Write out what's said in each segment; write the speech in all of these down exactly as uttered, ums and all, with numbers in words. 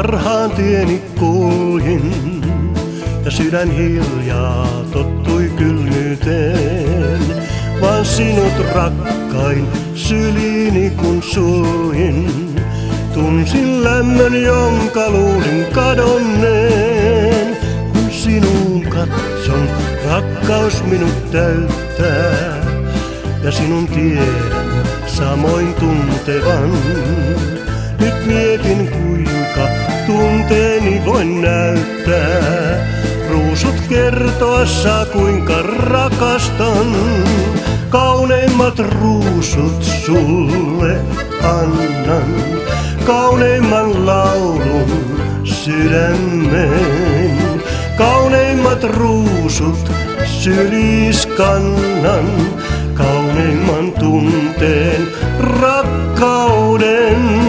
parhaan tieni kuljin, ja sydän hiljaa tottui kylmyyteen. Vaan sinut rakkain syliini kun suljin, tunsin lämmön, jonka luulin kadonneen. Kun sinuun katson, rakkaus minut täyttää, ja sinun tiedän samoin tuntevan. Nyt mietin kuinka tunteeni voin näyttää, ruusut kertoa saa kuinka rakastan. Kauneimmat ruusut sulle annan, kauneimman laulun sydämeen. Kauneimmat ruusut sylis kannan, kauneimman tunteen rakkauden.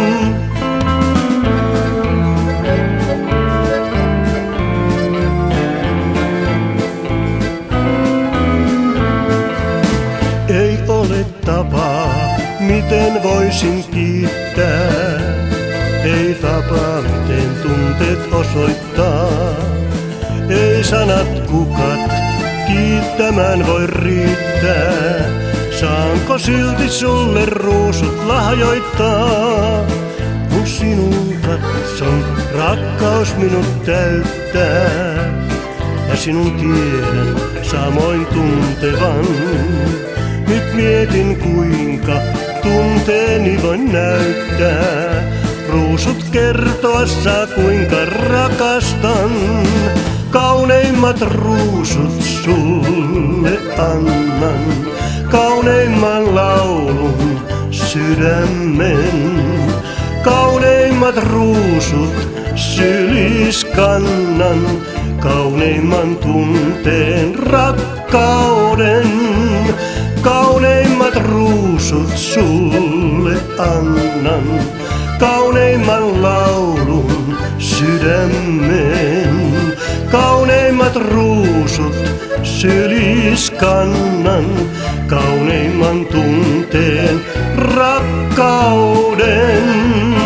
Ei ole tapaa, miten voisin kiittää. Ei tapaa, miten tunteet osoittaa. Ei sanat kukat kiittämään voi riittää. Saanko silti sulle ruusut lahjoittaa? Kun sinun katson, rakkaus minut täyttää, ja sinun tiedän samoin tuntevan. Nyt mietin kuinka tunteeni voin näyttää, ruusut kertoa saa kuinka rakastan. Kauneimmat ruusut sulle annan, kauneimman laulun sydämen. Kauneimmat ruusut sylis kannan, kauneimman tunteen rakkauden. Kauneimmat ruusut sulle annan, kauneimman laulun sydämen. Kauneimmat ruusut sylis kannan, kauneimman tunteen rakkauden.